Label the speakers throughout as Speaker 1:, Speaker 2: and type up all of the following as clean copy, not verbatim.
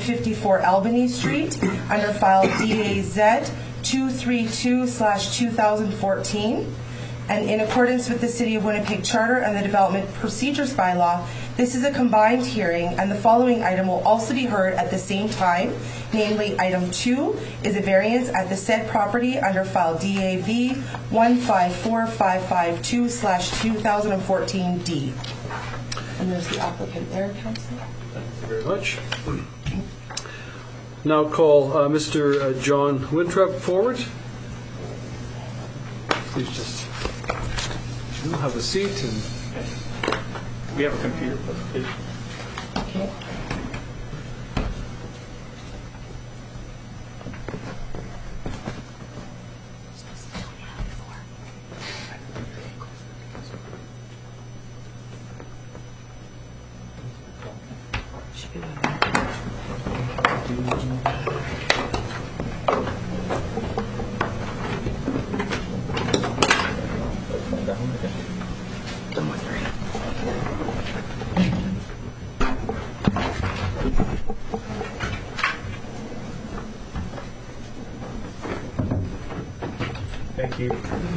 Speaker 1: 154 Albany Street, under file DAZ 232/2014. And in accordance with the City of Winnipeg Charter and the Development Procedures Bylaw, this is a combined hearing, and the following item will also be heard at the same time. Namely, item 2 is a variance at the said property under file DAV 154552/2014D. And there's the applicant there, Councillor.
Speaker 2: Thank you very much. Now call Mr. John Winthrop forward. Please just have a seat. And
Speaker 3: we have a computer presentation.
Speaker 1: Okay.
Speaker 3: Thank you.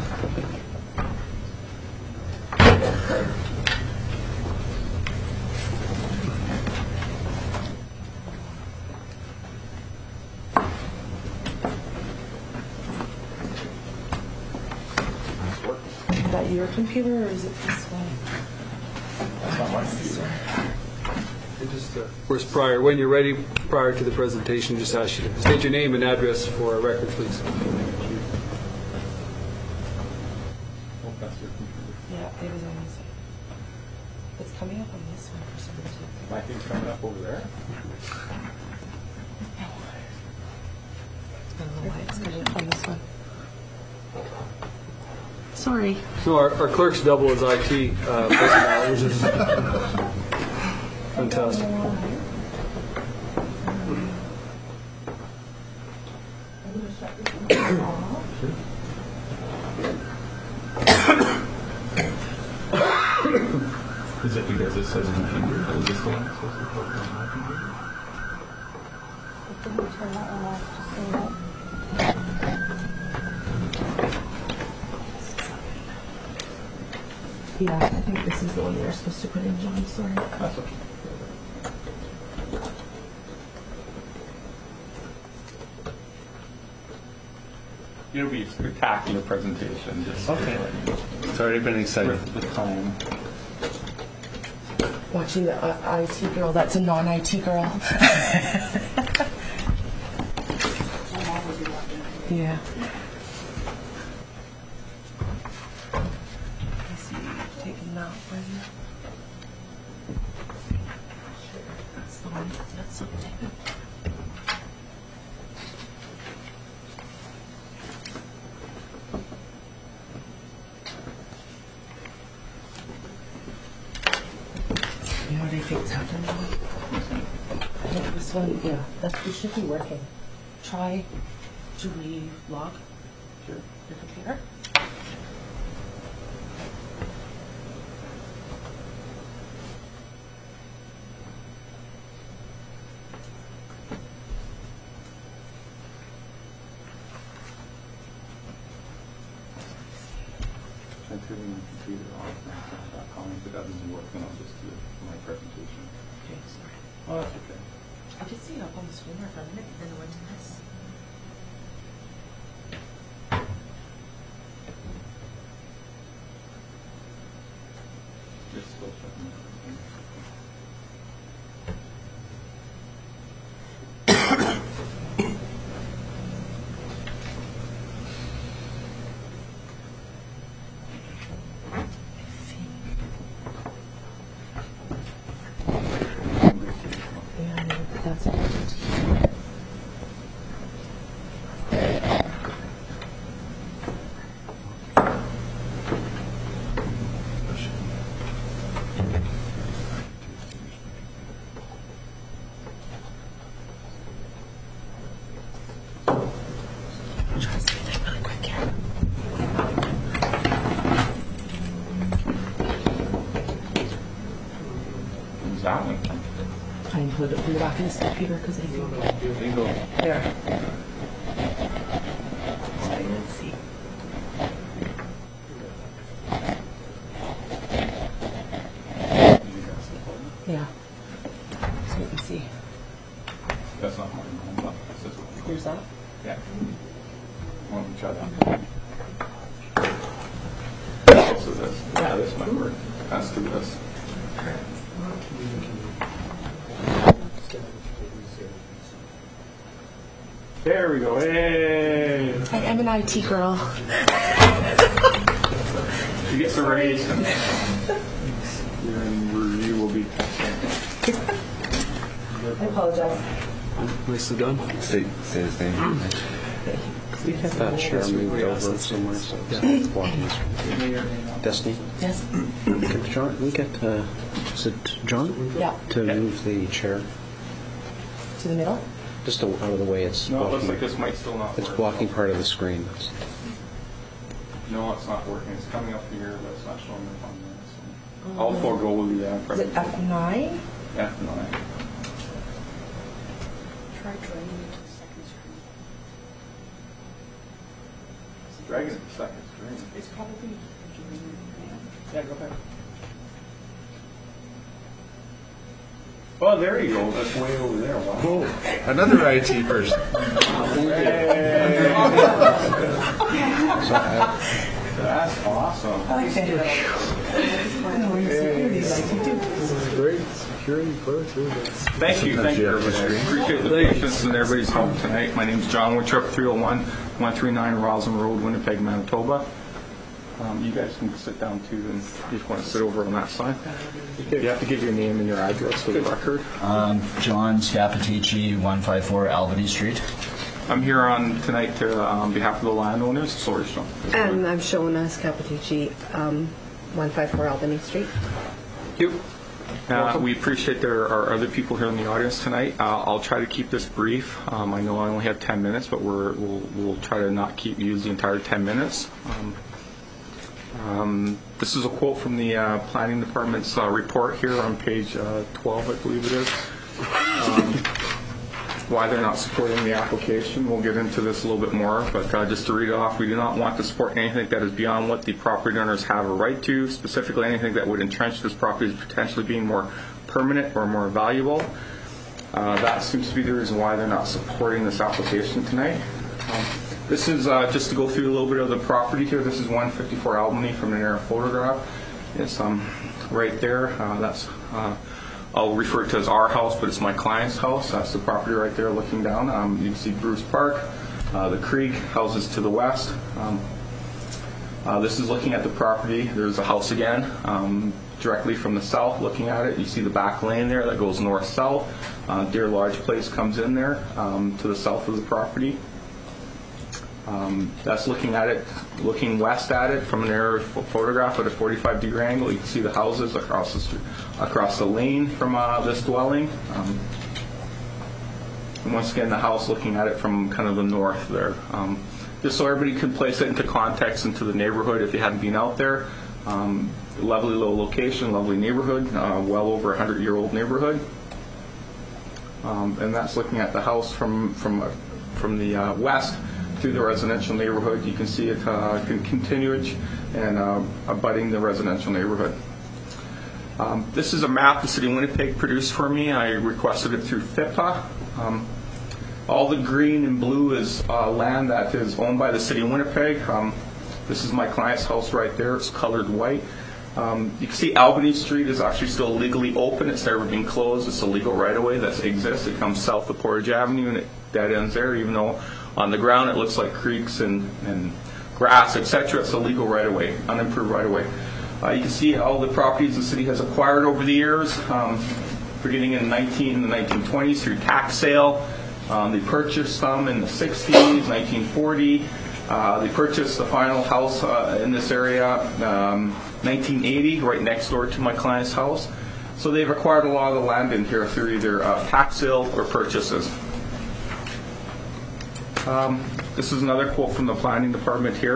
Speaker 1: Is that your computer or is it this one?
Speaker 3: That's not my computer.
Speaker 2: First, when you're ready, prior to the presentation, just ask you to state your name and address for our record, please.
Speaker 1: Yeah, it was on this one. It's coming up on this one for some reason.
Speaker 3: My thing's coming up over there.
Speaker 1: I don't know why it's coming up on this one. Sorry.
Speaker 2: So our clerk's double as IT personnel, which is fantastic.
Speaker 3: Is it because it says computer? Is this the one that's supposed to be on my computer?
Speaker 1: Yeah, I think this is the one you were supposed to put in, John. Sorry.
Speaker 3: That's okay. It'll be a spectacular presentation. Just
Speaker 2: Okay.
Speaker 3: It's already been exciting. The time.
Speaker 1: Watching the IT girl, that's a non-IT girl. Yeah. I see you've taken that one. That's the one. That's the one taken. You know what I think's happened? I think this one, yeah, this should be working. Try to re-log your computer.
Speaker 3: I'm turning my computer off now.com. If that doesn't work, then I'll just do it for my presentation.
Speaker 1: Okay, sorry.
Speaker 3: Oh, that's okay.
Speaker 1: I could see it up on the screen for a minute, but then it went to this.
Speaker 3: It's still shutting down.
Speaker 1: Yeah, that's it. Try to speed it really quick here.
Speaker 3: Who's that one?
Speaker 1: I know. put it in the back of this computer because I can
Speaker 3: Bingo.
Speaker 1: there. Let's see. Yeah. So you can see.
Speaker 3: That's not mine. No, this is one.
Speaker 1: Here's that.
Speaker 3: Yeah. Why don't we try that? Also this. Yeah, this might work. Let's do this. There we go. Hey!
Speaker 1: I am an IT girl.
Speaker 3: You get the raise. Your review will be.
Speaker 1: I apologize.
Speaker 2: Nicely done.
Speaker 4: Say his name. That chair moved over somewhere. So it's blocking us. Destiny,
Speaker 1: Yes.
Speaker 4: can John, we get, is it John?
Speaker 1: Yeah.
Speaker 4: To move the chair,
Speaker 1: To the middle.
Speaker 4: just out of the way, it's
Speaker 3: No, it looks like
Speaker 4: blocking,
Speaker 3: this might still not work.
Speaker 4: it's blocking part of the screen.
Speaker 3: No, it's not working. It's coming up here, but it's not showing up on there. So. I'll forego the
Speaker 1: Is it
Speaker 3: presentation.
Speaker 1: F9?
Speaker 3: F9.
Speaker 5: Try dragging it to the second screen.
Speaker 3: Dragging it to second screen.
Speaker 5: It's probably
Speaker 3: Yeah, go ahead. Oh, there you go. That's way over there. Wow.
Speaker 6: Another IT person.
Speaker 3: That's awesome.
Speaker 1: I like that.
Speaker 2: Great. Security clear too.
Speaker 3: Thank you, everybody. I appreciate the patience and everybody's help tonight. My name is John Witrup, 301-139 Roslyn Road, Winnipeg, Manitoba. You guys can sit down too, and if you want to sit over on that side. You have to give your name and your address for the record.
Speaker 7: John Scapitici, 154 Albany Street.
Speaker 3: I'm here on tonight to, on behalf of the landowners. Sorry, Sean.
Speaker 8: And I'm Shona Scapitici, 154 Albany Street.
Speaker 3: Thank you. We appreciate there are other people here in the audience tonight. I'll try to keep this brief. I know I only have 10 minutes, but we'll try to not use the entire 10 minutes. This is a quote from the Planning Department's report here on page 12, I believe it is. Why they're not supporting the application. We'll get into this a little bit more, but just to read it off, we do not want to support anything that is beyond what the property owners have a right to, specifically anything that would entrench this property as potentially being more permanent or more valuable. That seems to be the reason why they're not supporting this application tonight. This is just to go through a little bit of the property here. This is 154 Albany from an aerial photograph. It's right there. That's I'll refer to it as our house, but it's my client's house. That's the property right there looking down. You can see Bruce Park, the creek, houses to the west. This is looking at the property. There's a house again, directly from the south looking at it. You see the back lane there that goes north-south. Deer Lodge Place comes in there to the south of the property. That's looking at it, looking west at it from an aerial photograph at a 45-degree angle. You can see the houses across the street, across the lane from this dwelling. And once again, the house looking at it from kind of the north there. Just so everybody can place it into context into the neighborhood if you hadn't been out there. Lovely low location, lovely neighborhood, well over 100-year-old neighborhood. And that's looking at the house from the west through the residential neighborhood. You can see it continuing and abutting the residential neighborhood. This is a map the City of Winnipeg produced for me. I requested it through FIPA. All the green and blue is land that is owned by the City of Winnipeg. This is my client's house right there. It's colored white. You can see Albany Street is actually still legally open. It's never been closed. It's a legal right-of-way that exists. It comes south of Portage Avenue and it dead ends there, even though on the ground it looks like creeks and grass, etc. It's a legal right-of-way, unimproved right-of-way. You can see all the properties the city has acquired over the years, beginning in the 1920s through tax sale. They purchased some in the 60s, 1940. They purchased the final house in this area 1980, right next door to my client's house. So they've acquired a lot of the land in here through either tax sale or purchases. This is another quote from the Planning Department here.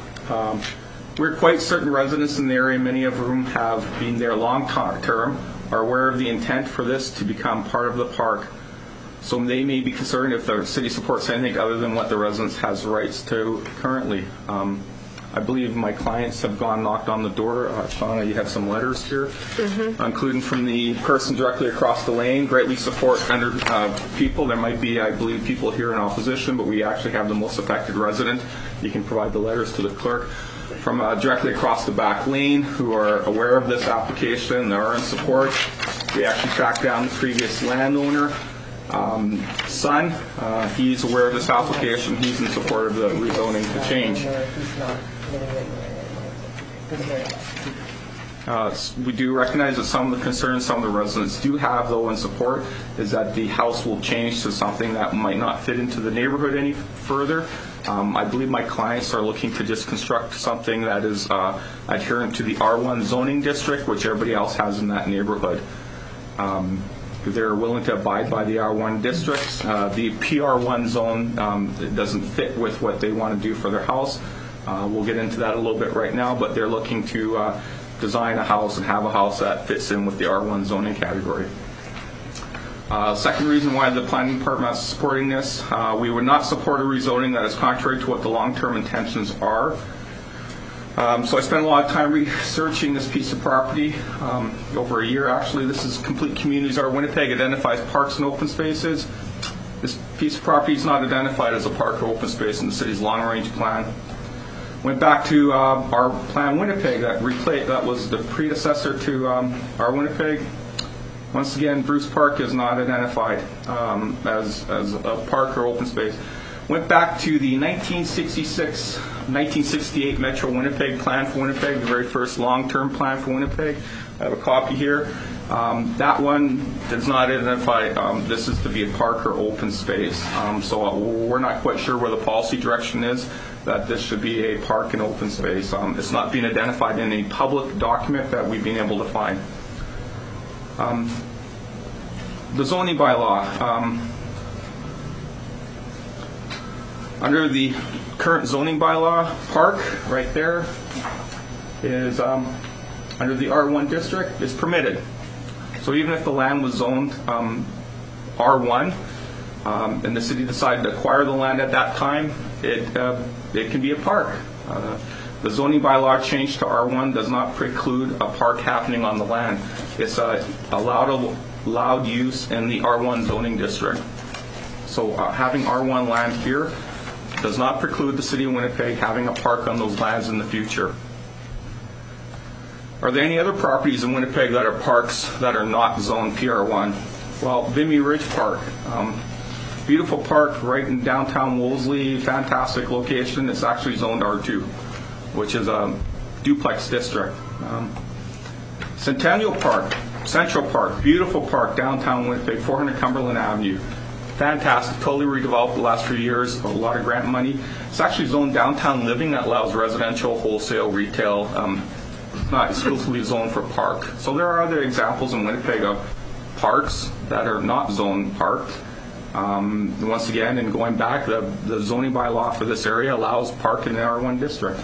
Speaker 3: We're quite certain residents in the area, many of whom have been there long term, are aware of the intent for this to become part of the park. So they may be concerned if the city supports anything other than what the residents has rights to currently. I believe my clients have knocked on the door. Shauna, you have some letters here, including from the person directly across the lane. Greatly support people. There might be, I believe, people here in opposition, but we actually have the most affected resident. You can provide the letters to the clerk. From directly across the back lane, who are aware of this application, they are in support. We actually tracked down the previous landowner. Son, he's aware of this application. He's in support of the rezoning to change. We do recognize that some of the concerns some of the residents do have, though, in support, is that the house will change to something that might not fit into the neighborhood any further. I believe my clients are looking to just construct something that is adherent to the R1 zoning district, which everybody else has in that neighborhood. They're willing to abide by the R1 districts. The PR1 zone doesn't fit with what they want to do for their house. We'll get into that a little bit right now, but they're looking to design a house and have a house that fits in with the R1 zoning category. Second reason why the planning department is supporting this, we would not support a rezoning that is contrary to what the long-term intentions are. So I spent a lot of time researching this piece of property, over a year actually. This is Complete Communities R Winnipeg identifies parks and open spaces. This piece of property is not identified as a park or open space in the city's long-range plan. Went back to our Plan Winnipeg that was the predecessor to R Winnipeg. Once again, Bruce Park is not identified as a park or open space. Went back to the 1966-1968 Metro Winnipeg Plan for Winnipeg, the very first long-term plan for Winnipeg. I have a copy here. That one does not identify this is to be a park or open space. So we're not quite sure where the policy direction is that this should be a park and open space. It's not being identified in any public document that we've been able to find. The zoning bylaw. Under the current zoning bylaw, park right there is under the R1 district is permitted. So even if the land was zoned R1 and the city decided to acquire the land at that time, it can be a park. The zoning bylaw change to R1 does not preclude a park happening on the land. It's allowed use in the R1 zoning district. So having R1 land here does not preclude the city of Winnipeg having a park on those lands in the future. Are there any other properties in Winnipeg that are parks that are not zoned PR1? Well, Vimy Ridge Park. Beautiful park right in downtown Wolseley, fantastic location. It's actually zoned R2, which is a duplex district. Centennial Park, Central Park, beautiful park, downtown Winnipeg, 400 Cumberland Avenue. Fantastic, totally redeveloped the last few years, a lot of grant money. It's actually zoned downtown living that allows residential, wholesale, retail, not exclusively zoned for park. So there are other examples in Winnipeg of parks that are not zoned park. Once again, and going back, the zoning bylaw for this area allows park in the R1 district.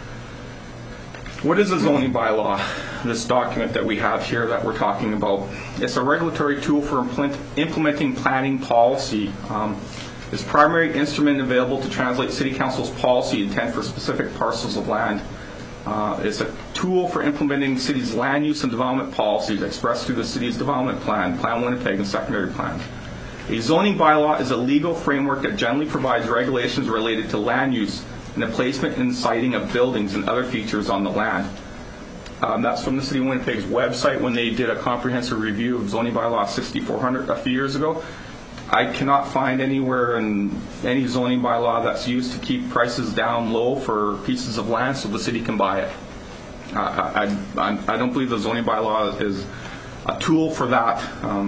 Speaker 3: What is a zoning bylaw? This document that we have here that we're talking about. It's a regulatory tool for implementing planning policy. It's primary instrument available to translate City Council's policy intent for specific parcels of land. It's a tool for implementing the city's land use and development policies expressed through the city's development plan, Plan Winnipeg, and secondary plans. A zoning bylaw is a legal framework that generally provides regulations related to land use and the placement and siting of buildings and other features on the land. That's from the City of Winnipeg's website when they did a comprehensive review of zoning bylaw 6400 a few years ago. I cannot find anywhere in any zoning bylaw that's used to keep prices down low for pieces of land so the city can buy it. I don't believe the zoning bylaw is a tool for that.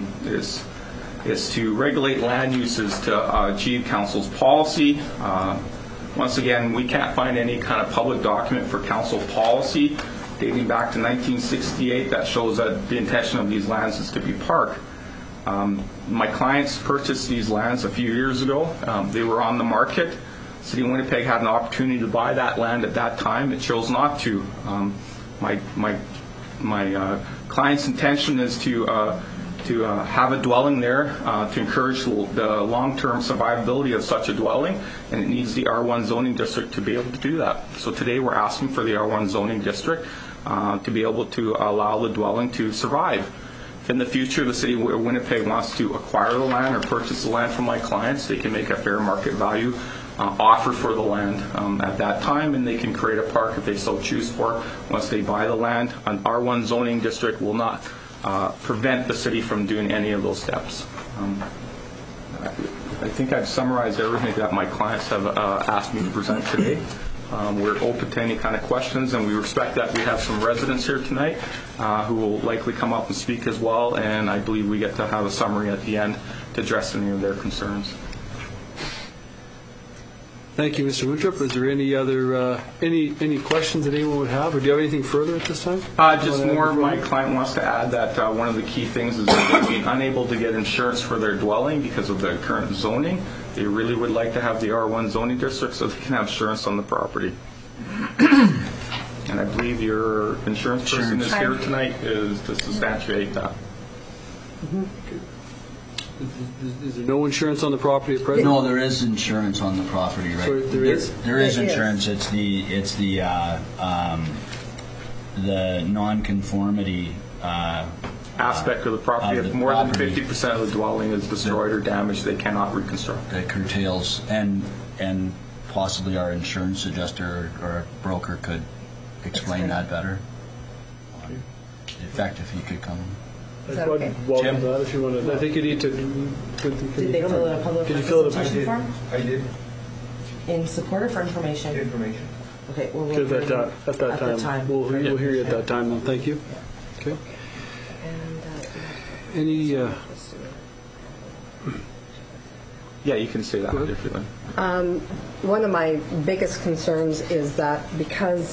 Speaker 3: It's to regulate land uses to achieve council's policy. Once again, we can't find any kind of public document for council policy dating back to 1968 that shows that the intention of these lands is to be park. My clients purchased these lands a few years ago. They were on the market. City of Winnipeg had an opportunity to buy that land at that time. It chose not to. My my client's intention is to have a dwelling there to encourage the long-term survivability of such a dwelling, and it needs the R1 zoning district to be able to do that. So today we're asking for the R1 zoning district to be able to allow the dwelling to survive. If in the future the city of Winnipeg wants to acquire the land or purchase the land from my clients, they can make a fair market value offer for the land at that time, and they can create a park if they so choose for once they buy the land. An R1 zoning district will not prevent the city from doing any of those steps. I think I've summarized everything that my clients have asked me to present today. We're open to any kind of questions, and we respect that we have some residents here tonight who will likely come up and speak as well, and I believe we get to have a summary at the end to address any of their concerns.
Speaker 2: Thank you, Mr. Winthrop. Is there any other any questions that anyone would have, or do you have anything further at this time?
Speaker 3: Just more, my client wants to add that one of the key things is that they're being unable to get insurance for their dwelling because of the current zoning. They really would like to have the R1 zoning district so they can have insurance on the property. And I believe your insurance person is here tonight is to substantiate that.
Speaker 2: Mm-hmm. Is there no insurance on the property at present?
Speaker 7: No, there is insurance on the property, right?
Speaker 2: So there is?
Speaker 7: There is insurance. It's the non-conformity
Speaker 3: aspect of the property. If more than 50% of the dwelling is destroyed or damaged, they cannot reconstruct.
Speaker 7: That curtails, and possibly our insurance adjuster or broker could explain that better. In fact, if he could come.
Speaker 8: Is that okay?
Speaker 2: Welcome to that if you want to. I think you need to.
Speaker 1: Did they fill out a public representation form?
Speaker 6: I did.
Speaker 1: In support or for information?
Speaker 6: Information.
Speaker 1: Okay, well,
Speaker 2: At that time. We'll hear you at that time then. Thank you. Okay. Any...
Speaker 3: Yeah, you can say that if you like.
Speaker 8: One of my biggest concerns is that because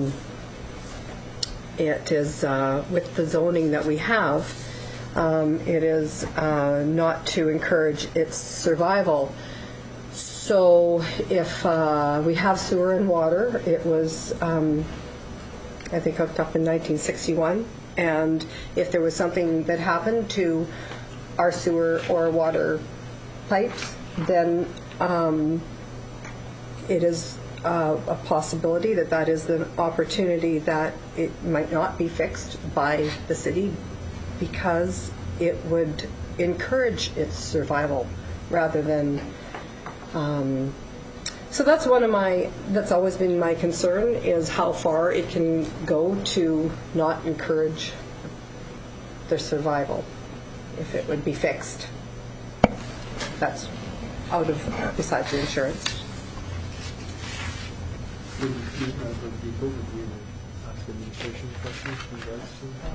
Speaker 8: it is with the zoning that we have, it is not to encourage its survival. So if we have sewer and water, it was, I think, hooked up in 1961. And if there was something that happened to our sewer or water pipes, then it is a possibility that is the opportunity that it might not be fixed by the city because it would encourage its survival rather than... So that's that's always been my concern, is how far it can go to not encourage their survival if it would be fixed. That's out of, besides the insurance.
Speaker 2: Would be appropriate for you to ask administration questions in regards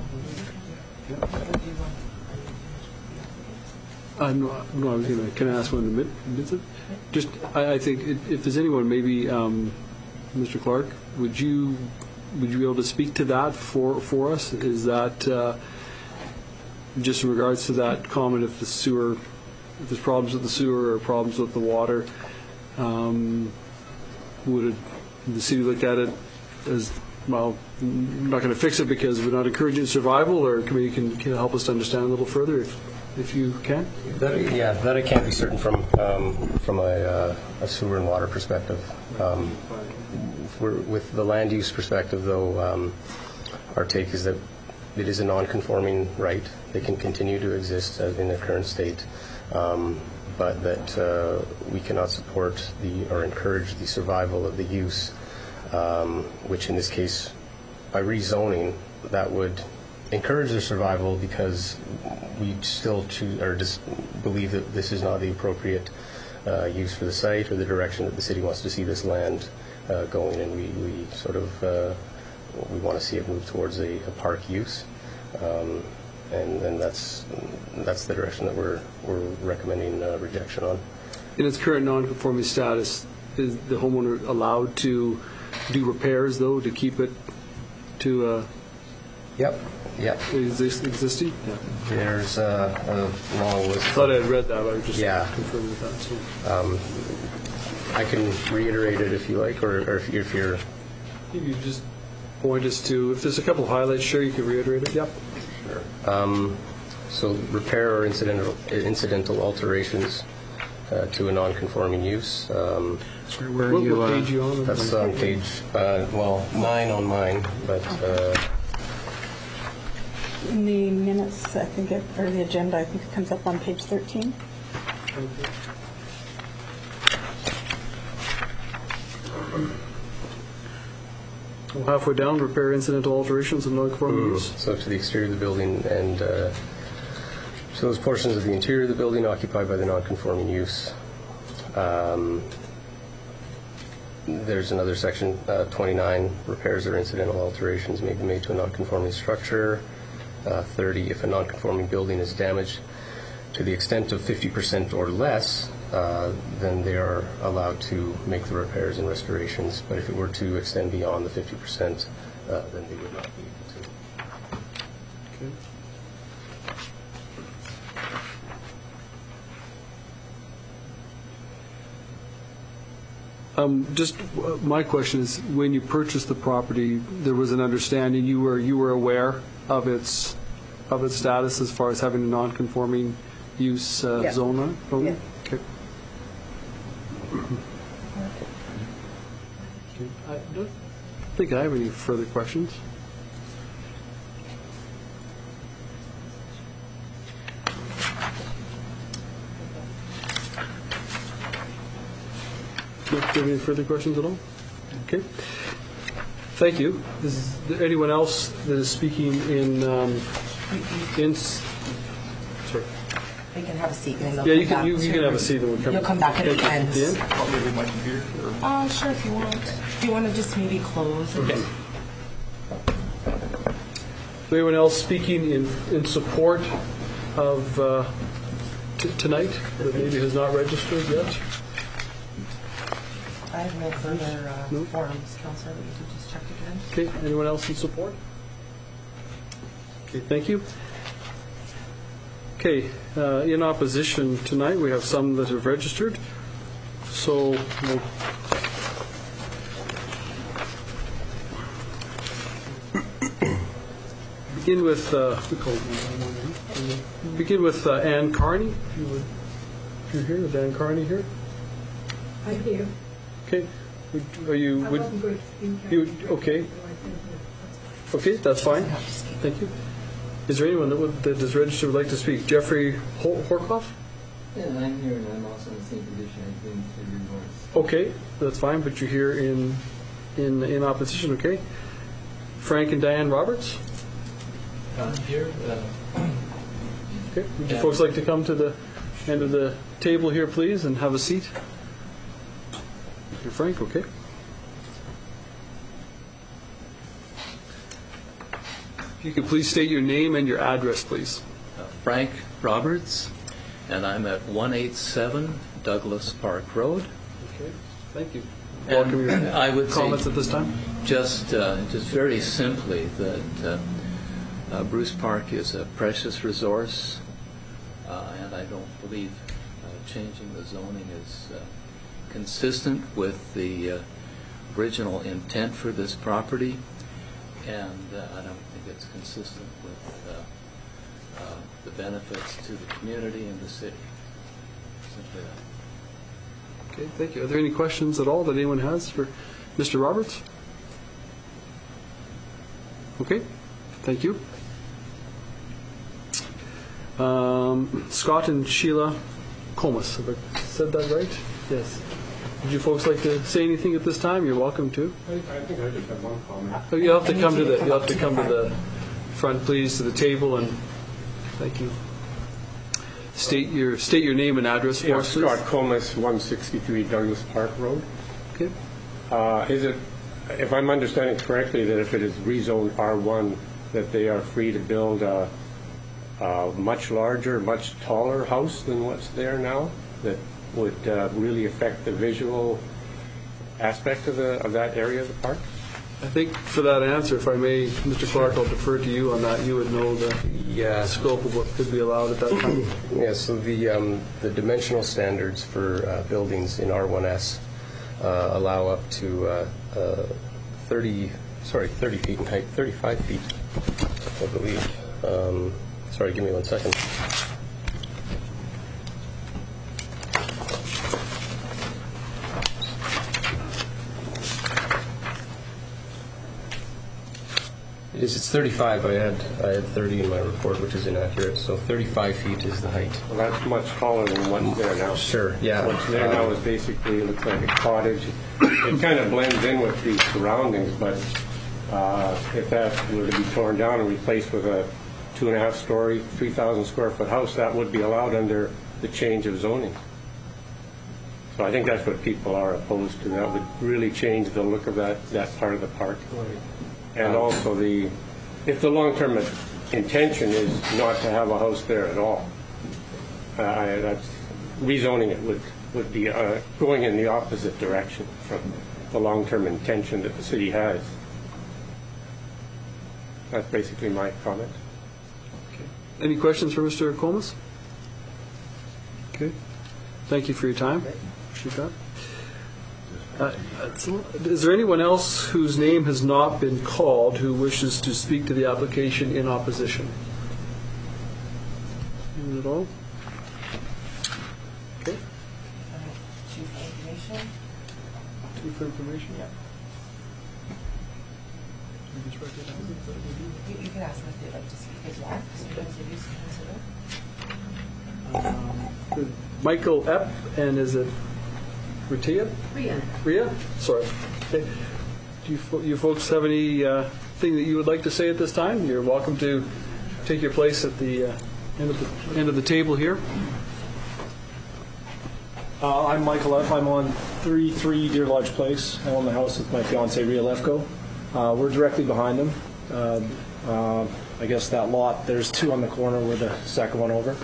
Speaker 2: to... No, I was going to... Can I ask one in the mid? Just, I think if there's anyone, maybe Mr. Clark, would you be able to speak to that for us? Is that just in regards to that comment, if there's problems with the sewer or problems with the water, would the city look at it as, well, we're not going to fix it because we're not encouraging survival, or committee can help us to understand a little further if you can?
Speaker 9: That I can't be certain from a sewer and water perspective. With the land use perspective, though, our take is that it is a non-conforming right. They can continue to exist in their current state, but that we cannot support or encourage the survival of the use, which in this case, by rezoning, that would encourage their survival because we still just believe that this is not the appropriate use for the site or the direction that the city wants to see this land going, and we sort of we want to see it move towards a park use, and that's the direction that we're recommending rejection on.
Speaker 2: In its current non-conforming status, is the homeowner allowed to do repairs, though, to keep it to
Speaker 9: Yep.
Speaker 2: existing? Yeah.
Speaker 9: There's a long list.
Speaker 2: I thought I had read that, but I was just confirming with that.
Speaker 9: So. I can reiterate it if you like, or if you're...
Speaker 2: You just point is to, if there's a couple of highlights, sure, you can reiterate it. Yep.
Speaker 9: So repair or incidental alterations to a non-conforming use.
Speaker 4: Sorry, where are
Speaker 2: What
Speaker 4: you?
Speaker 2: page you on?
Speaker 9: That's on page, 9 on mine, but
Speaker 5: In the minutes, I think, or the agenda, I think it comes up on page 13.
Speaker 2: Well, halfway down, repair incidental alterations of non-conforming use.
Speaker 9: so to the exterior of the building and so those portions of the interior of the building occupied by the non-conforming use. There's another section, 29, repairs or incidental alterations may be made to a non-conforming structure. 30, if a non-conforming building is damaged to the extent of 50% or less, then they are allowed to make the repairs and restorations. But if it were to extend beyond the 50%, then they would not be able to.
Speaker 2: Okay. Just my question is, when you purchased the property, there was an understanding you were aware of its status as far as having a non-conforming use
Speaker 8: Yeah.
Speaker 2: zone on it? Oh,
Speaker 8: Yeah.
Speaker 2: Okay. Okay. I don't think I have any further questions. Do you have any further questions at all? Okay. Thank you. Is there anyone else that is speaking in sorry.
Speaker 1: You can have a seat and then they'll
Speaker 2: Yeah, you
Speaker 1: come
Speaker 2: can,
Speaker 1: back.
Speaker 2: you can have a seat and we'll come.
Speaker 1: You'll come back at the end.
Speaker 2: The end?
Speaker 3: I'll leave my computer.
Speaker 1: Sure, if you want. Do you want to just maybe close?
Speaker 2: Okay. Anyone else speaking in support of tonight that maybe has not registered yet?
Speaker 1: I have no further
Speaker 2: No?
Speaker 1: forms, Councillor, but you can just check again.
Speaker 2: Okay, anyone else in support? Okay, thank you. Okay, in opposition tonight, we have some that have registered. So we'll begin with Ann Carney. If you're here, is Ann Carney here?
Speaker 5: I'm here.
Speaker 2: Okay. Are you?
Speaker 5: I wasn't going to speak.
Speaker 2: You okay? Okay, that's fine. Thank you. Is there anyone that is registered would like to speak? Jeffrey Horkoff?
Speaker 10: Yeah, I'm here, and I'm also in the same condition. I've been to your voice.
Speaker 2: Okay, that's fine, but you're here in opposition, okay? Frank and Diane Roberts?
Speaker 10: I'm here.
Speaker 2: Okay. Would you folks like to come to the end of the table here, please, and have a seat? You're Frank, okay? If you could please state your name and your address, please.
Speaker 10: Frank Roberts, and I'm at 187 Douglas Park Road.
Speaker 2: Okay, thank you.
Speaker 10: And
Speaker 2: Welcome your
Speaker 10: I would
Speaker 2: comments
Speaker 10: say
Speaker 2: at this time.
Speaker 10: just very simply that Bruce Park is a precious resource, and I don't believe changing the zoning is consistent with the original intent for this property, and I don't think it's consistent with the benefits to the community and the city. Simply that.
Speaker 2: Okay, thank you. Are there any questions at all that anyone has for Mr. Roberts? Okay, thank you. Scott and Sheila Comas, have I said that right? Yes. Would you folks like to say anything at this time? You're welcome to.
Speaker 11: I think I just have one comment.
Speaker 2: Oh, you'll have to come to the front, please, to the table, and thank you. State your name and address for us, please.
Speaker 11: Scott Comas, 163 Douglas Park Road.
Speaker 2: Okay.
Speaker 11: Is it, if I'm understanding correctly, that if it is rezoned R1, that they are free to build a much larger, much taller house than what's there now, that would really affect the visual aspect of that area of the park?
Speaker 2: I think for that answer, if I may, Mr. Clark, I'll defer to you on that. You would know the scope of what could be allowed at that time.
Speaker 9: Yeah, so the dimensional standards for buildings in R1S allow up to 30 sorry, 30 feet in height, 35 feet, I believe. Sorry, give me 1 second. It's 35. I had 30 in my report, which is inaccurate. So 35 feet is the height.
Speaker 11: Well, that's much taller than what's there now.
Speaker 9: Sure, yeah.
Speaker 11: What's there now is basically, it looks like a cottage. It kind of blends in with the surroundings, but if that were to be torn down and replaced with a 2.5-story, 3,000 square foot house, that would be allowed under the change of zoning. So I think that's what people are opposed to. That would really change the look of that part of the park. And also, if the long-term intention is not to have a house there at all, that's rezoning it would be going in the opposite direction from the long-term intention that the city has. That's basically my comment.
Speaker 2: Any questions for Mr. Comas? Okay. Thank you for your time. Appreciate that. Is there anyone else whose name has not been called who wishes to speak to the application in opposition? Anyone at all? Okay.
Speaker 1: Chief for information?
Speaker 2: Chief for information?
Speaker 1: Yeah. You can ask them if they'd like to speak as well. Sometimes they do, consider.
Speaker 2: Michael Epp, and is it Rhea? Rhea? Sorry. Okay. Do you folks have any thing that you would like to say at this time? You're welcome to take your place at the end of the table here.
Speaker 12: I'm Michael F. I'm on 33 Deer Lodge Place. I own the house with my fiancee Rhea Lefko. We're directly behind them. I guess that lot, there's two on the corner. We're the second one over.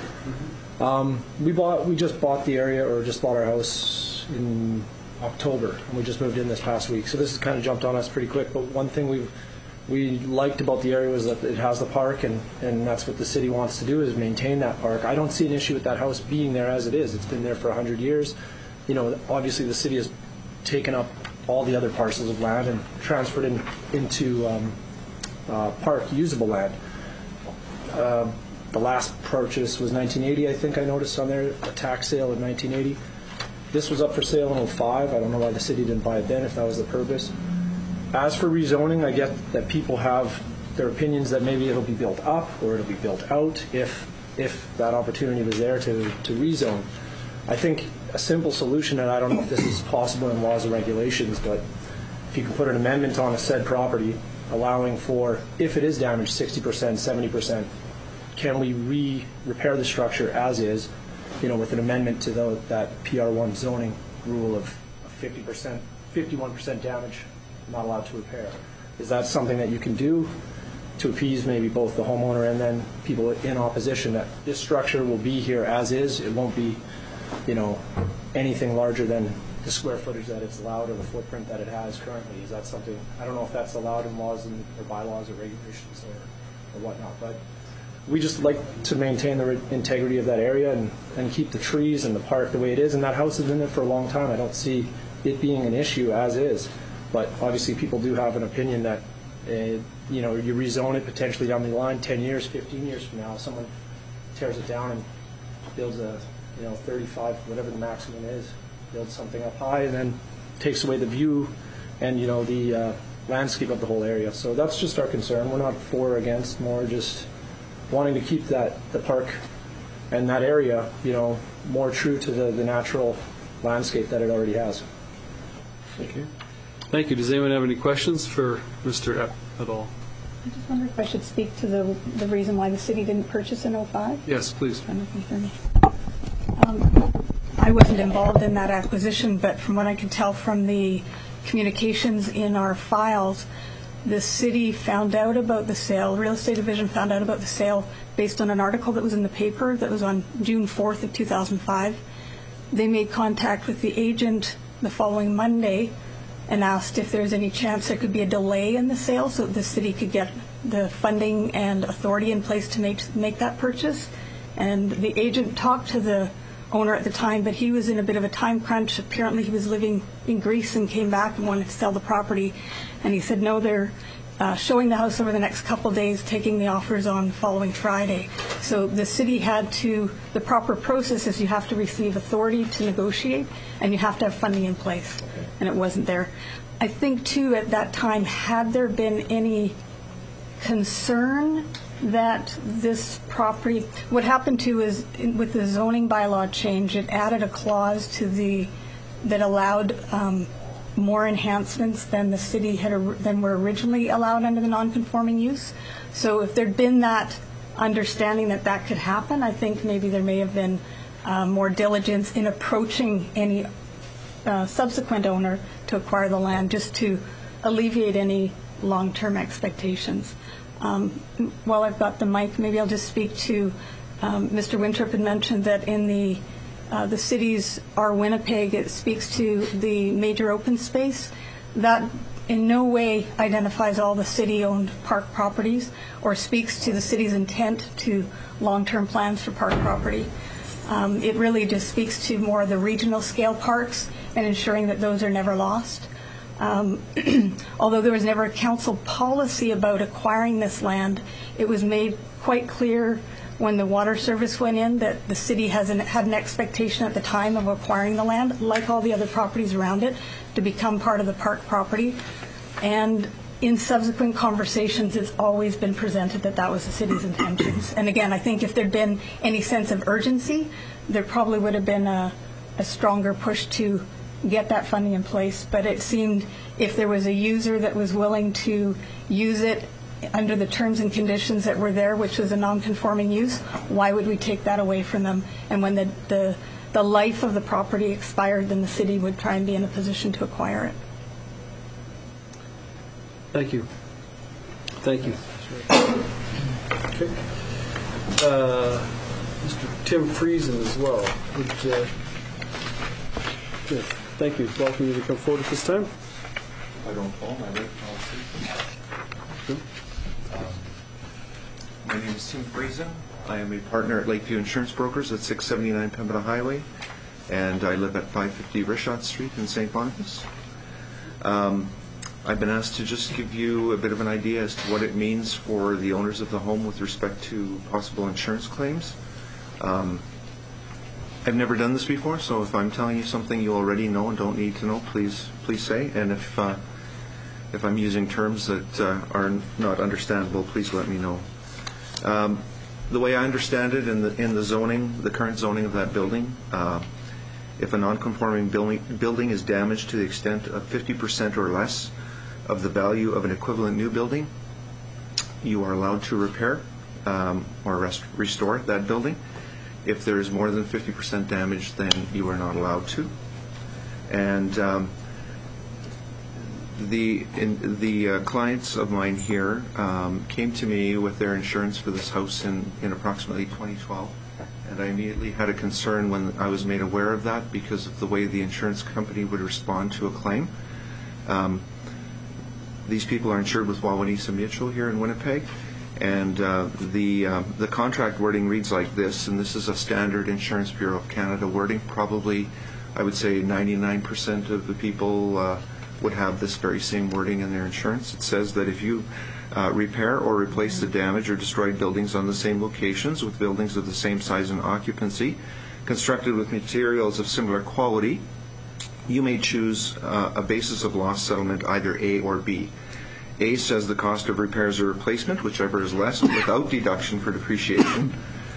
Speaker 12: We just bought the area, or just bought our house in October, and we just moved in this past week. So this has kind of jumped on us pretty quick. But one thing we liked about the area was that it has the park, and that's what the city wants to do, is maintain that park. I don't see an issue with that house being there as it is. It's been there for 100 years. You know, obviously the city has taken up all the other parcels of land and transferred into park usable land. The last purchase was 1980, I think I noticed on there, a tax sale in 1980. This was up for sale in 2005. I don't know why the city didn't buy it then, if that was the purpose. As for rezoning, I get that people have their opinions that maybe it'll be built up or it'll be built out if that opportunity was there to rezone. I think a simple solution, and I don't know if this is possible in laws or regulations, but if you can put an amendment on a said property allowing for, if it is damaged 60%, 70%, can we repair the structure as is, with an amendment to that PR1 zoning rule of 50%, 51% damage, not allowed to repair. Is that something that you can do to appease maybe both the homeowner and then people in opposition, that this structure will be here as is? It won't be, anything larger than the square footage that it's allowed or the footprint that it has currently. Is that something, I don't know if that's allowed in laws or bylaws or regulations or whatnot, but we just like to maintain the integrity of that area and keep the trees and the park the way it is. And that house has been there for a long time. I don't see it being an issue as is. But obviously people do have an opinion that, you rezone it potentially down the line, 10 years, 15 years from now, someone tears it down and builds a, 35, whatever the maximum is, builds something up high and then takes away the view and, the landscape of the whole area. So that's just our concern. We're not for or against, more just wanting to keep the park and that area, more true to the natural landscape that it already has.
Speaker 2: Okay. Thank you. Does anyone have any questions for Mr. Epp at all?
Speaker 5: I just wonder if I should speak to the reason why the city didn't purchase in 2005?
Speaker 2: Yes, please.
Speaker 5: I wasn't involved in that acquisition, but from what I can tell from the communications in our files, the city found out about the sale, Real Estate Division found out about the sale based on an article that was in the paper that was on June 4th of 2005. They made contact with the agent the following Monday and asked if there's any chance there could be a delay in the sale so that the city could get the funding and authority in place to make that purchase. And the agent talked to the owner at the time, but he was in a bit of a time crunch. Apparently he was living in Greece and came back and wanted to sell the property. And he said, no, they're showing the house over the next couple of days, taking the offers on the following Friday. So the city had to, the proper process is you have to receive authority to negotiate, and you have to have funding in place, and it wasn't there. I think, too, at that time, had there been any concern that this property, what happened to is with the zoning bylaw change, it added a clause to that allowed more enhancements than the city than were originally allowed under the non-conforming use. So if there'd been that understanding that could happen, I think maybe there may have been more diligence in approaching any subsequent owner to acquire the land, just to alleviate any long-term expectations. While I've got the mic, maybe I'll just speak to Mr. Winthrop had mentioned that in the city's Our Winnipeg, it speaks to the major open space. That in no way identifies all the city-owned park properties or speaks to the city's intent to long-term plans for park property. It really just speaks to more of the regional scale parks and ensuring that those are never lost. Although there was never a council policy about acquiring this land, it was made quite clear when the water service went in that the city had an expectation at the time of acquiring the land, like all the other properties around it, to become part of the park property. And in subsequent conversations, it's always been presented that was the city's intentions. And again, I think if there'd been any sense of urgency, there probably would have been a stronger push to get that funding in place. But it seemed if there was a user that was willing to use it under the terms and conditions that were there, which was a non-conforming use, why would we take that away from them? And when the life of the property expired, then the city would try and be in a position to acquire it.
Speaker 2: Thank you. Thank you. Okay. Mr. Tim Friesen as well. Good. Thank you. Welcome you to come forward at this time.
Speaker 13: I don't fall my right policy. My name is Tim Friesen. I am a partner at Lakeview Insurance Brokers at 679 Pembina Highway, and I live at 550 Rishot Street in St. Boniface. I've been asked to just give you a bit of an idea as to what it means for the owners of the home with respect to possible insurance claims. I've never done this before, so if I'm telling you something you already know and don't need to know, please say. And if I'm using terms that are not understandable, please let me know. The way I understand it in the zoning, the current zoning of that building, if a non-conforming building is damaged to the extent of 50% or less of the value of an equivalent new building, you are allowed to repair or restore that building. If there is more than 50% damage, then you are not allowed to. And the clients of mine here came to me with their insurance for this house in approximately 2012, and I immediately had a concern when I was made aware of that because of the way the insurance company would respond to a claim. These people are insured with Wawanesa Mutual here in Winnipeg, and the contract wording reads like this, and this is a standard Insurance Bureau of Canada wording. Probably, I would say 99% of the people would have this very same wording in their insurance. It says that if you repair or replace the damaged or destroyed buildings on the same locations with buildings of the same size and occupancy, constructed with materials of similar quality, you may choose a basis of loss settlement, either A or B. A says the cost of repairs or replacement, whichever is less, without deduction for depreciation.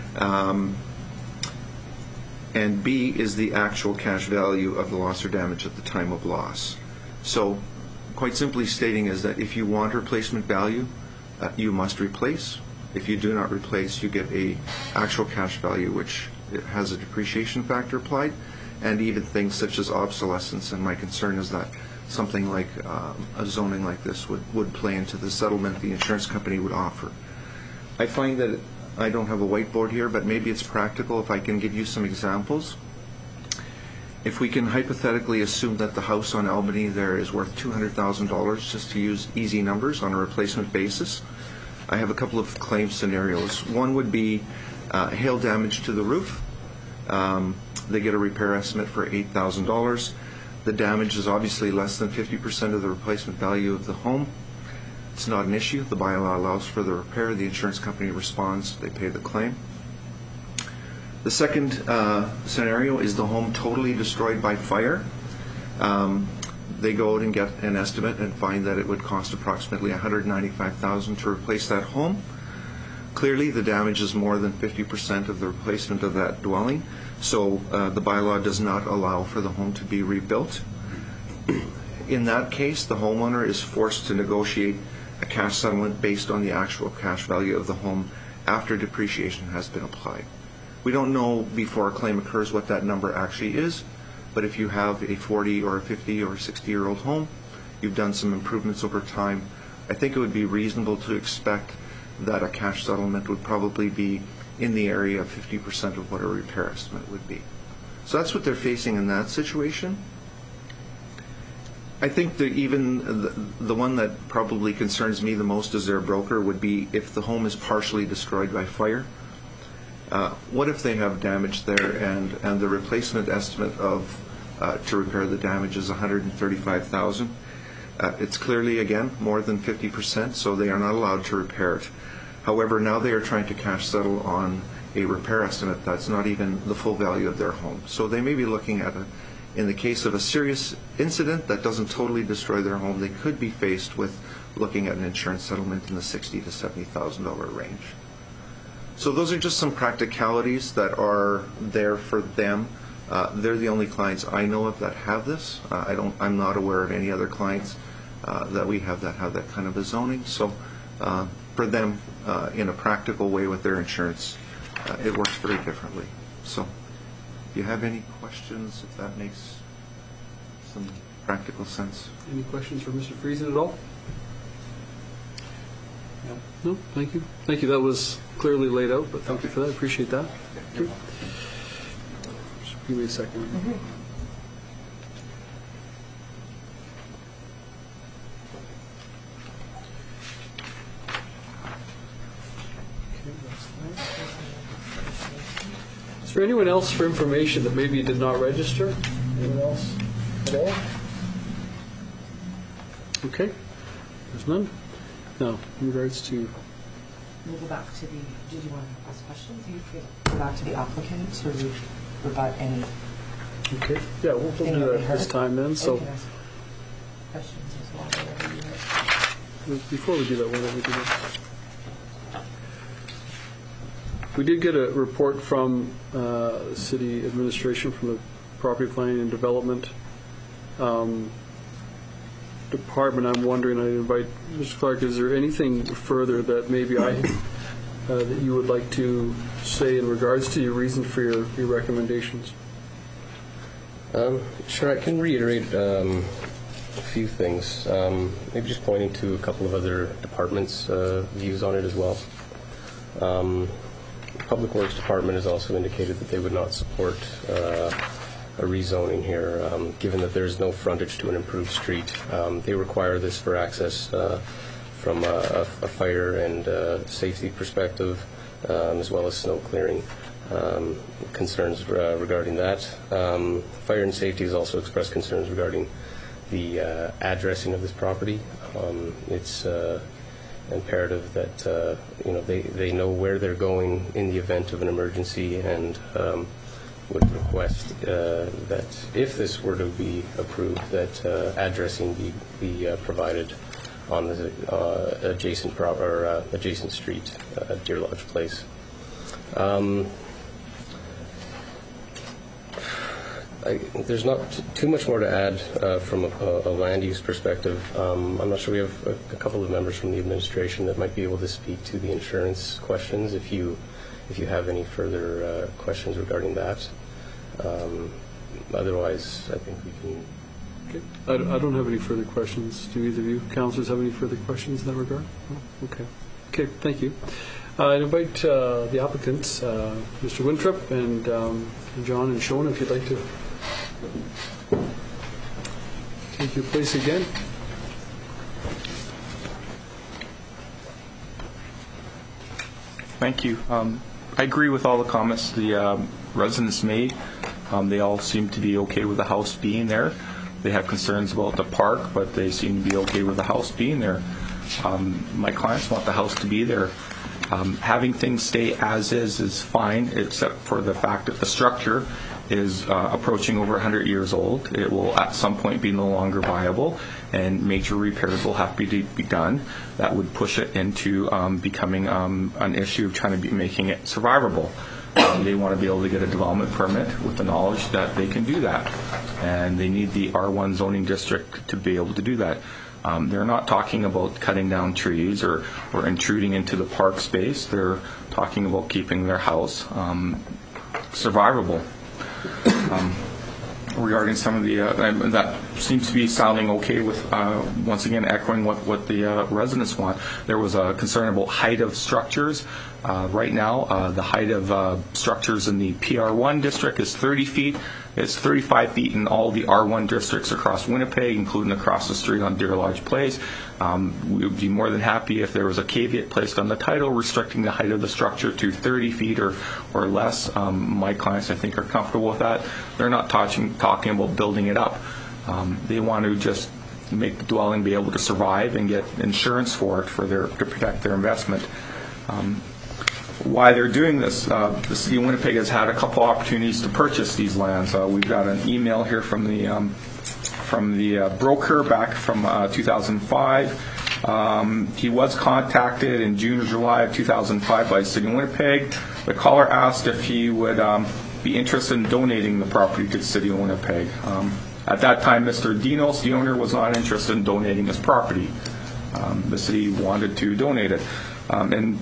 Speaker 13: And B is the actual cash value of the loss or damage at the time of loss. So, quite simply stating is that if you want replacement value, you must replace. If you do not replace, you get a actual cash value, which has a depreciation factor applied, and even things such as obsolescence. And my concern is that something like a zoning like this would play into the settlement the insurance company would offer. I find that I don't have a whiteboard here, but maybe it's practical if I can give you some examples. If we can hypothetically assume that the house on Albany there is worth $200,000, just to use easy numbers on a replacement basis, I have a couple of claim scenarios. One would be hail damage to the roof. They get a repair estimate for $8,000. The damage is obviously less than 50% of the replacement value of the home. It's not an issue. The bylaw allows for the repair. The insurance company responds. They pay the claim. The second scenario is the home totally destroyed by fire. They go out and get an estimate and find that it would cost approximately $195,000 to replace that home. Clearly, the damage is more than 50% of the replacement of that dwelling, so the bylaw does not allow for the home to be rebuilt. In that case, the homeowner is forced to negotiate a cash settlement based on the actual cash value of the home after depreciation has been applied. We don't know before a claim occurs what that number actually is, but if you have a 40 or a 50 or 60-year-old home, you've done some improvements over time, I think it would be reasonable to expect that a cash settlement would probably be in the area of 50% of what a repair estimate would be. So that's what they're facing in that situation. I think that even the one that probably concerns me the most as their broker would be if the home is partially destroyed by fire. What if they have damage there and the replacement estimate of to repair the damage is $135,000? It's clearly, again, more than 50%, so they are not allowed to repair it. However, now they are trying to cash settle on a repair estimate that's not even the full value of their home. So they may be looking at, in the case of a serious incident that doesn't totally destroy their home, they could be faced with looking at an insurance settlement in the $60,000 to $70,000 range. So those are just some practicalities that are there for them. They're the only clients I know of that have this. I'm not aware of any other clients that we have that have that kind of a zoning. So for them, in a practical way with their insurance, it works very differently. So if you have any questions, if that makes some practical sense.
Speaker 2: Any questions for Mr. Friesen at all? No, thank you. Thank you. That was clearly laid out, but thank you for that. I appreciate that. Thank you. Just give me a second.
Speaker 1: Mm-hmm.
Speaker 2: Is there anyone else for information that maybe did not register? Anyone else at all? Okay. There's none? No. In regards to...
Speaker 1: We'll go back to the... Did you want to ask questions? You could go back to the applicant or rebut any...
Speaker 2: Okay. Yeah, we'll do that this time then. So
Speaker 1: questions as well.
Speaker 2: Before we do that, why don't we do this? We did get a report from city administration, from the property planning and development department. I'm wondering, I invite Mr. Clark, is there anything further that maybe that you would like to say in regards to your reason for your recommendations?
Speaker 9: Sure, I can reiterate a few things. Maybe just pointing to a couple of other departments' views on it as well. Public Works Department has also indicated that they would not support a rezoning here, given that there is no frontage to an improved street. They require this for access from a fire and safety perspective, as well as snow clearing. Concerns regarding that. Fire and safety has also expressed concerns regarding the addressing of this property. It's imperative that they know where they're going in the event of an emergency, and would request that if this were to be approved, that addressing be provided on the adjacent street, Deer Lodge Place. There's not too much more to add from a land use perspective. I'm not sure. We have a couple of members from the administration that might be able to speak to the insurance questions if you have any further questions regarding that. Otherwise, I think we can...
Speaker 2: Okay. I don't have any further questions. Do either of you councillors have any further questions in that regard? No? Okay. Okay, thank you. I invite the applicants, Mr. Winthrop and John and Shona, if you'd like to take your place again.
Speaker 3: Thank you. I agree with all the comments. The residents made, they all seem to be okay with the house being there. They have concerns about the park, but they seem to be okay with the house being there. My clients want the house to be there. Having things stay as is fine, except for the fact that the structure is approaching over 100 years old. It will at some point be no longer viable, and major repairs will have to be done. That would push it into becoming an issue of trying to be making it survivable. They want to be able to get a development permit with the knowledge that they can do that, and they need the R1 zoning district to be able to do that. They're not talking about cutting down trees or intruding into the park space. They're talking about keeping their house survivable. Regarding some of the that seems to be sounding okay with once again echoing what the residents want. There was a concern about height of structures. Right now, the height of structures in the PR1 district is 30 feet. It's 35 feet in all the R1 districts across Winnipeg, including across the street on Deer Lodge Place. We would be more than happy if there was a caveat placed on the title restricting the height of the structure to 30 feet or less. My clients, I think, are comfortable with that. They're not talking about building it up. They want to just make the dwelling be able to survive and get insurance for it to protect their investment. Why they're doing this, the City of Winnipeg has had a couple opportunities to purchase these lands. We've got an email here from the broker back from 2005. He was contacted in June or July of 2005 by the City of Winnipeg. The caller asked if he would be interested in donating the property to the City of Winnipeg. At that time, Mr. Dinos, the owner, was not interested in donating his property. The city wanted to donate it. In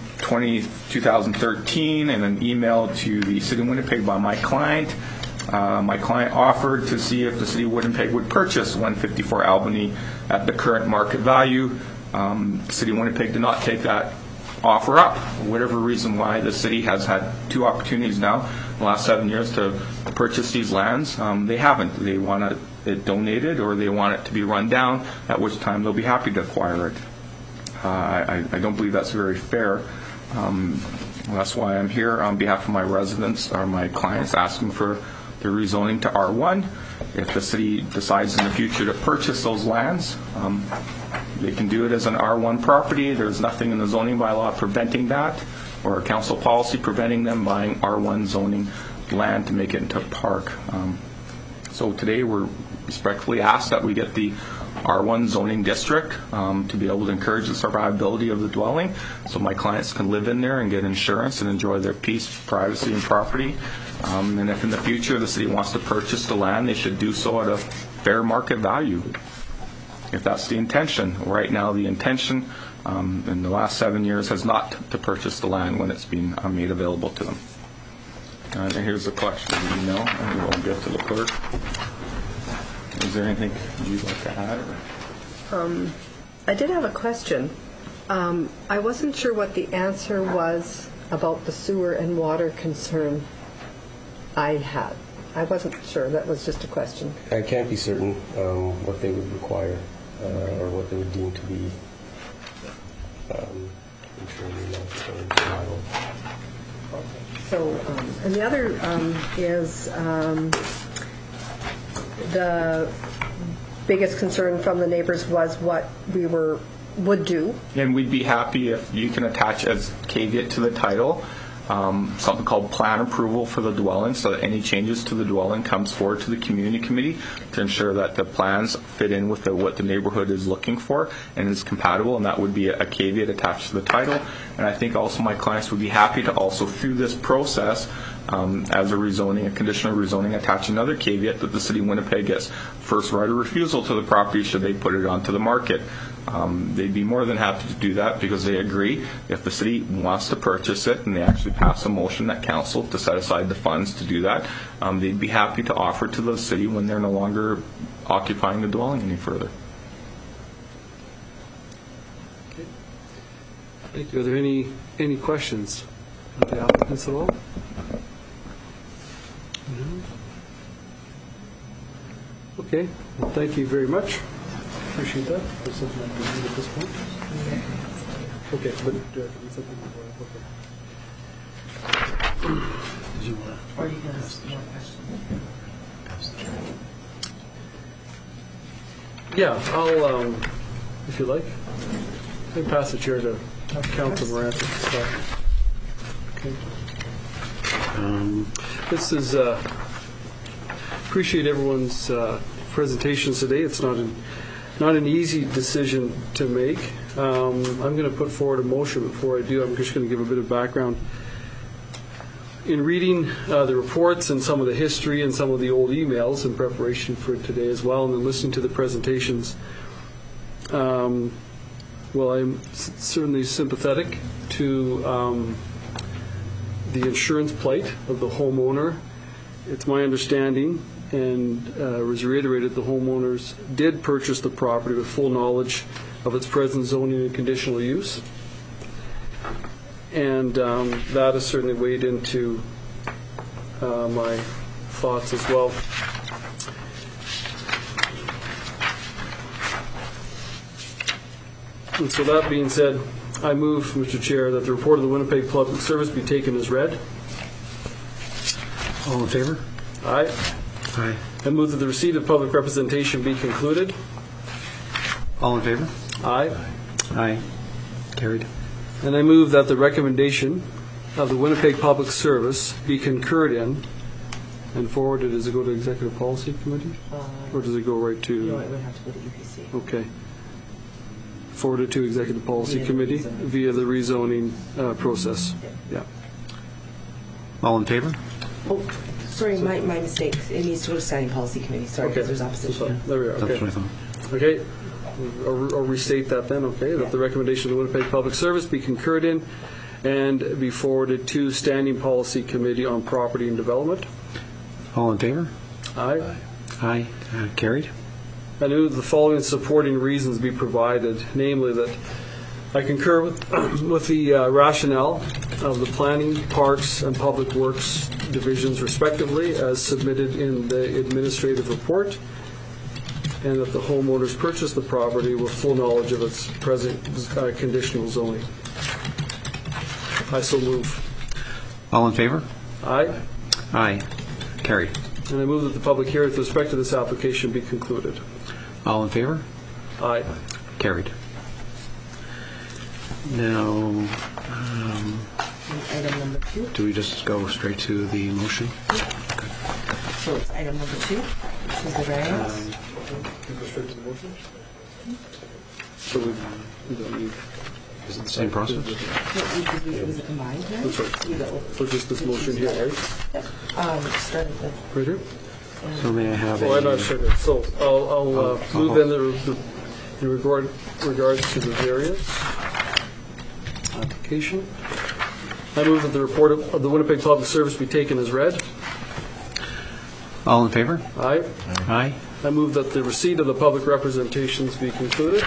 Speaker 3: 2013, in an email to the City of Winnipeg by my client offered to see if the City of Winnipeg would purchase 154 Albany at the current market value. The City of Winnipeg did not take that offer up. For whatever reason why, the city has had two opportunities now in the last 7 years to purchase these lands. They haven't. They want it donated or they want it to be run down, at which time they'll be happy to acquire it. I don't believe that's very fair. That's why I'm here on behalf of my residents or my clients asking for the rezoning to R1. If the city decides in the future to purchase those lands, they can do it as an R1 property. There's nothing in the zoning bylaw preventing that or a council policy preventing them buying R1 zoning land to make it into a park. So today we're respectfully asked that we get the R1 zoning district to be able to encourage the survivability of the dwelling so my clients can live in there and get insurance and enjoy their peace, privacy, and property. And if in the future the city wants to purchase the land, they should do so at a fair market value, if that's the intention. Right now, the intention in the last 7 years has not to purchase the land when it's been made available to them. And here's the collection of the email, and we'll get to the clerk. Is there anything you'd like to add?
Speaker 8: I did have a question. I wasn't sure what the answer was about the sewer and water concern I had. I wasn't sure. That was just a question.
Speaker 9: I can't be certain what they would require or what they would deem to be ensuring survival.
Speaker 8: So, and the other is the biggest concern from the neighbors was what we would do.
Speaker 3: And we'd be happy if you can attach as caveat to the title something called plan approval for the dwelling, so that any changes to the dwelling comes forward to the community committee to ensure that the plans fit in with what the neighborhood is looking for and is compatible, and that would be a caveat attached to the title. And I think also my clients would be happy to also, through this process, as a rezoning, a conditional rezoning, attach another caveat that the City of Winnipeg gets first right of refusal to the property should they put it onto the market. They'd be more than happy to do that because they agree if the city wants to purchase it and they actually pass a motion at council to set aside the funds to do that, they'd be happy to offer to the city when they're no longer occupying the dwelling any further.
Speaker 2: Okay. Thank you. Are there any questions of the applicants at all? No? Okay. Well, thank you very much. Appreciate that. There's something I can do at this point. Okay, but something before. Okay.
Speaker 14: Did you want
Speaker 1: Or you can ask more questions.
Speaker 2: Yeah, I'll, if you like, I can pass the chair to Councilor Morant. Okay. This is, appreciate everyone's presentations today. It's not an easy decision to make. I'm going to put forward a motion. Before I do, I'm just going to give a bit of background. In reading the reports and some of the history and some of the old emails in preparation for today as well, and then listening to the presentations, well, I'm certainly sympathetic to the insurance plight of the homeowner. It's my understanding, and was reiterated, the homeowners did purchase the property with full knowledge of its present zoning and conditional use. And that has certainly weighed into my thoughts as well. And so that being said, I move, Mr. Chair, that the report of the Winnipeg Public Service be taken as read.
Speaker 14: All in favor?
Speaker 2: Aye.
Speaker 14: Aye.
Speaker 2: I move that the receipt of public representation be concluded.
Speaker 14: All in favor?
Speaker 2: Aye.
Speaker 14: Aye. Carried.
Speaker 2: And I move that the recommendation of the Winnipeg Public Service be concurred in and forwarded. Does it go to Executive Policy Committee? Or does it go right to...
Speaker 1: No, it would have to go to EPC.
Speaker 2: Okay. Forwarded to Executive Policy Committee via the rezoning process. Yeah.
Speaker 14: All in favor?
Speaker 1: Oh, sorry, my mistake. It needs to go to Standing Policy Committee. Sorry, because there's opposition.
Speaker 2: There we are. Okay.
Speaker 14: That's what I thought.
Speaker 2: Okay. I'll restate that then. Okay. That the recommendation of the Winnipeg Public Service be concurred in and be forwarded to Standing Policy Committee on Property and Development.
Speaker 14: All in favor?
Speaker 2: Aye.
Speaker 14: Aye. Carried.
Speaker 2: I move the following supporting reasons be provided, namely that I concur with the rationale of the Planning, Parks, and Public Works divisions, respectively, as submitted in the administrative report, and that the homeowners purchased the property with full knowledge of its present conditional zoning. I so move.
Speaker 14: All in favor?
Speaker 2: Aye.
Speaker 14: Aye. Carried.
Speaker 2: And I move that the public hearing with respect to this application be concluded.
Speaker 14: All in favor?
Speaker 2: Aye.
Speaker 14: Carried. Now,
Speaker 1: Item number 2.
Speaker 14: do we just go straight to the motion?
Speaker 1: So it's item number 2. This is the variance.
Speaker 2: Go straight to the motion? So we don't need...
Speaker 14: Is it the same process?
Speaker 1: It was a combined variance.
Speaker 2: That's right. So just this motion here, right?
Speaker 1: Start at the...
Speaker 2: Right here?
Speaker 14: So may I have
Speaker 2: I'm not sure. So I'll move then in regards to the variance application. I move that the report of the Winnipeg Public Service be taken as read.
Speaker 14: All in favor?
Speaker 2: Aye.
Speaker 14: Aye.
Speaker 2: I move that the receipt of the public representations be concluded.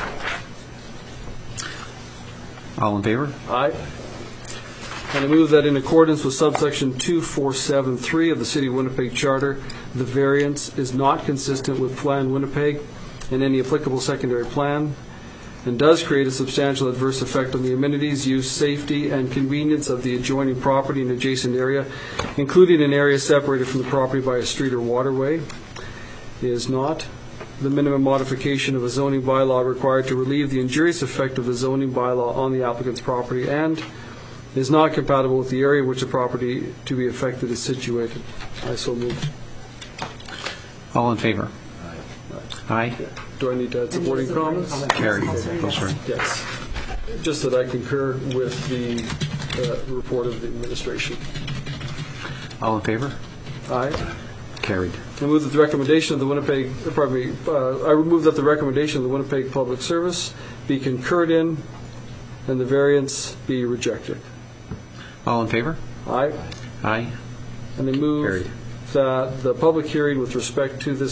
Speaker 14: All in favor?
Speaker 2: Aye. And I move that in accordance with subsection 2473 of the City of Winnipeg Charter, the variance is not consistent with Plan Winnipeg and any applicable secondary plan, and does create a substantial adverse effect on the amenities, use, safety, and convenience of the adjoining property and adjacent area, including an area separated from the property by a street or waterway. Is not the minimum modification of a zoning bylaw required to relieve the injurious effect of the zoning bylaw on the applicant's property, and is not compatible with the area in which the property to be affected is situated. I so move.
Speaker 14: All in favor? Aye.
Speaker 2: Do I need to add supporting comments?
Speaker 14: Carried. Oh, sorry.
Speaker 2: Yes. Just that I concur with the report of the administration.
Speaker 14: All in favor?
Speaker 2: Aye.
Speaker 14: Carried.
Speaker 2: I move that the recommendation of the Winnipeg, I move that the recommendation of the Winnipeg Public Service be concurred in and the variance be rejected.
Speaker 14: All in favor?
Speaker 2: Aye.
Speaker 14: Aye.
Speaker 2: And I move
Speaker 14: Carried.
Speaker 2: that the public hearing with respect to this